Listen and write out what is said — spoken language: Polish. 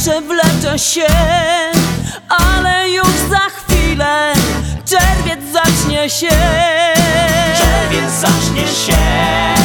przewlecze się, ale już za chwilę czerwiec zacznie się. Czerwiec zacznie się.